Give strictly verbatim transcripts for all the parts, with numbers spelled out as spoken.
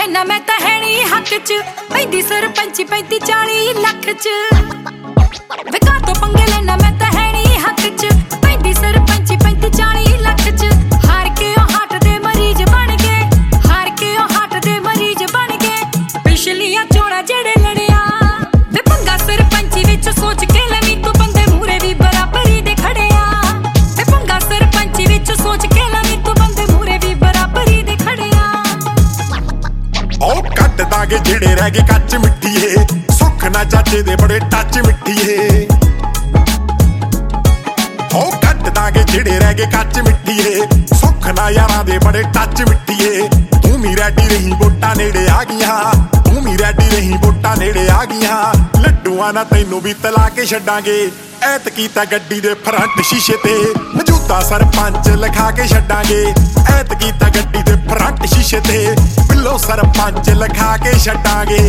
लेना मैं तां है नी हक च पैंती सरपंची पैंती चाली लख च विका तो पंगे लेना मैं तां है नी हक च पैंती सरपंची पैंती चाली लख च हार के ओ हार्ट दे मरीज बन गए हार के ओ हार्ट दे मरीज बन गए पिछलियां चोणां जेड़े लड़िया वे पंगा सरपंची विच सोच के लवी तू बंदे मूरे भी बराबरी दे खड़े आ वे पंगा सरपंची विच सोच के लवी तू बंदे मूरे भी बराबरी दे खड़े आ ओ कट दागे जेड़े रह गए कच्च मिट्टीए सुख ना चाचे दे बड़े टच मिट्टीए ओ कट दागे जेड़े रह गए कच्च मिट्टीए सुख ना यारां दे बड़े टच मिट्टीए तू मी रैडी रही वोटां नेड़े आ गईयां तू मी रैडी रही वोटां नेड़े आ गईयां लड्डूआं ना तैनू भी तला के छड्डांगे ऐत कीता गड्डी दे फ्रंट शीशे ते मौजूदा सरपंच लिखा के छड्डांगे ऐत कीता गड्डी दे फ्रंट शीशे ते बिल्लो सरपंच लिखा के छड्डांगे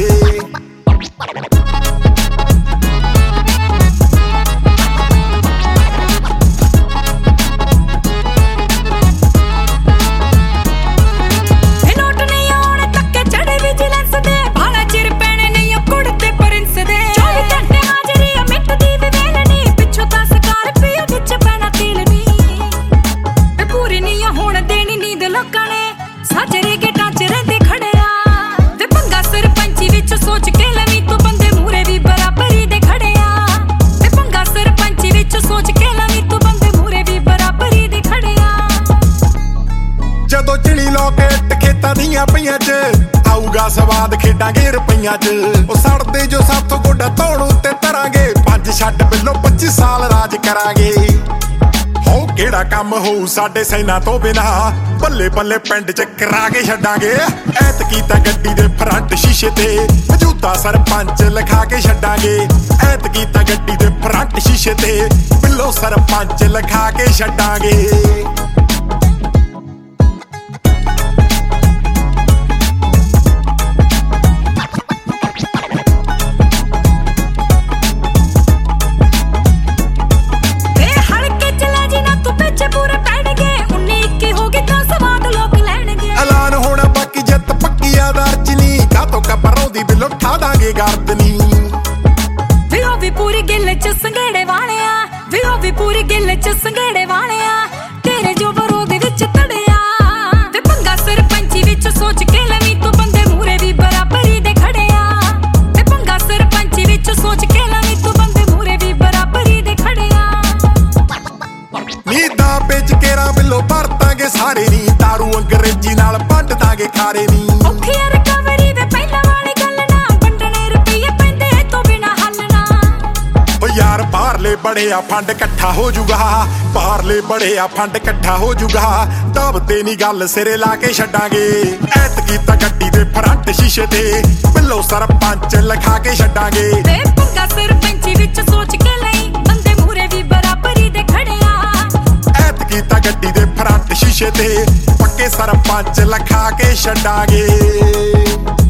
ਜਦੋਂ ਚਿੜੀ ਲੋਕੇਟ ਖੇਤਾਂ ਦੀਆਂ ਪਈਆਂ ਚ ਆਊਗਾ ਸਵਾਦ ਖੇਡਾਂਗੇ ਰੁਪਈਆਂ ਚ ਉਹ ਸੜਦੇ ਜੋ ਸਾਥੋਂ ਗੋਡਾ ਧੌਣ ਉੱਤੇ ਤਰਾਂਗੇ ਪੰਜ ਛੱਡ ਬਿੱਲੋ ਪੱਚੀ ਸਾਲ ਰਾਜ ਕਰਾਂਗੇ ਹੋ ਕਿਹੜਾ ਕੰਮ ਹੋਊ ਸਾਡੇ ਸੈਨਾ ਤੋਂ ਬਿਨਾ ਬੱਲੇ ਬੱਲੇ ਪਿੰਡ ਚ ਕਰਾ ਕੇ ਛੱਡਾਂਗੇ ਐਤ ਕੀਤਾ ਗੱਡੀ ਦੇ ਫਰੰਟ ਸ਼ੀਸ਼ੇ ਤੇ ਮੌਜੂਦਾ ਸਰਪੰਚ ਲਿਖਾ ਕੇ ਛੱਡਾਂਗੇ ਐਤ ਕੀਤਾ ਗੱਡੀ ਦੇ ਫਰੰਟ ਸ਼ੀਸ਼ੇ ਤੇ ਬਿੱਲੋ ਸਰਪੰਚ ਲਿਖਾ ਕੇ ਛੱਡਾਂਗੇ ਠਾ ਦਾਂਗੇ ਗਰਦਨੀ ਵੀ ਉਹ ਵੀ ਪੂਰੀ ਗਿੱਲ ਚ ਸੰਘੇੜੇ ਵਾਲਿਆ ਵੀ ਉਹ ਵੀ ਪੂਰੀ ਗਿੱਲ ਚ ਸੰਘੇੜੇ ਵਾਲਿਆ ਤੇਰੇ ਜੋ ਬਰੋ ਦੇ ਵਿੱਚ ਤੜਿਆ ਤੇ ਪੰਗਾ ਸਰਪੰਚੀ ਵਿੱਚ ਸੋਚ ਕੇ ਲਵੀ ਤੂੰ ਬੰਦੇ ਮੂਰੇ ਵੀ ਬਰਾਬਰੀ ਦੇ ਖੜਿਆ ਤੇ ਪੰਗਾ ਸਰਪੰਚੀ ਵਿੱਚ ਸੋਚ ਕੇ ਲਵੀ ਤੂੰ ਬੰਦੇ ਮੂਰੇ ਵੀ ਬਰਾਬਰੀ ਦੇ ਖੜਿਆ ਨੀਂਦਾਂ ਵਿੱਚ ਕੇਰਾ ਬਿੱਲੋ ਭਰਤਾਂਗੇ ਸਾਰੇ ਨੀ ਦਾਰੂ ਅੰਗਰੇਜ਼ੀ ਨਾਲ ਵੰਡ ਦਾਂਗੇ ਖਾਰੇ ਨੀ ਔਖੀਆਂ ਰਿਕਵਰੀ ਵੇ ਪਹਿਲਾਂ यार बाहरले बड़े आ फंड कट्ठा हो जूगा बाहरले बड़े आ फंड कट्ठा हो जूगा दबते नी गल सिरे ला के छड्डांगे ऐत कीता गड्डी दे फ्रंट शीशे ते बिल्लो सरपंच लिखा के छड्डांगे वे पंगा सरपंची विच सोच के लई बंदे मूरे भी बराबरी दे खड़िया ऐत कीता गड्डी दे फ्रंट शीशे ते पक्के सरपंच लिखा के छड्डांगे।